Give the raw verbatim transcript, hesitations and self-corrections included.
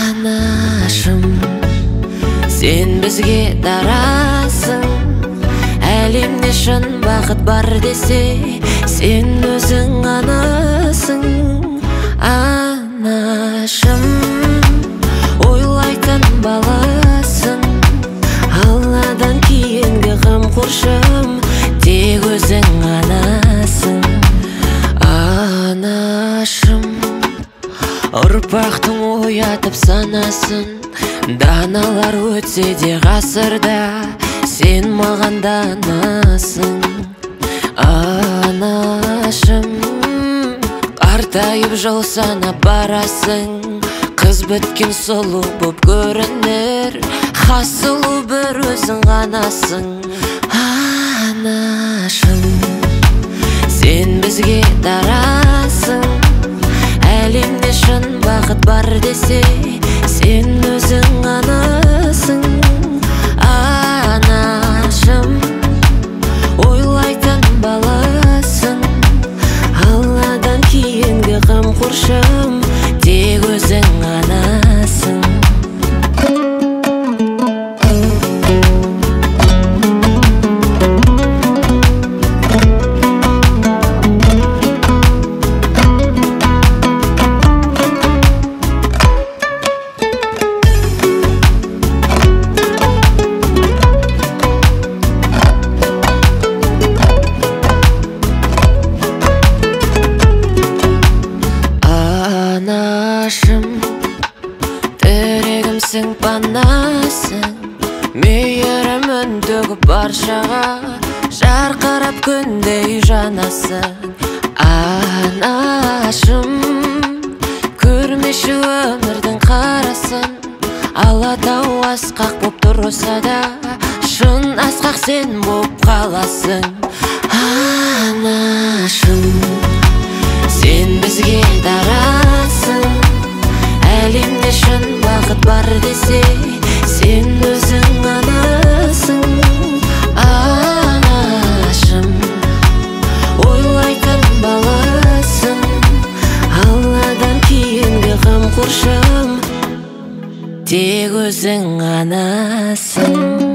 Анашым, сен бізге дарасың. Әлемде шын бақыт бар десе, сен өзің анасың. Анашым, ойлайтын баласың. Алладан кейінгі қамқоршым, тек өзің анасың. Анашым, ұрпақтың оятып санасын. Даналар өтсе де ғасырда, сен маған данасың. Анашым, қартайып жол санап барасың. Қыз біткен сұлу боп көрінер, хас сұлу бір өзің ғанасың. Анашым, сен бізге дарасың. Әлемде шын бақыт бар десе, сен өзің анасың. Анашым, ойлайтын баласың. Алладан кейінгі қамқоршым, тек өзің анасың. Анашым, тірегімсің, панасың. Мейірімін төгіп баршаға, жарқырап күндей жанасың. Анашым, көрмеші өмірдің қарасын. Алатау асқақ боп тұрса да, шын асқақ сен боп қаласың. Анашым, сен бізге дарасың. Әлемде шын бақыт бар десе, сен өзің анасың. Анашым, ойлайтын баласың. Алладан кейінгі қамқоршым, тек өзің анасың.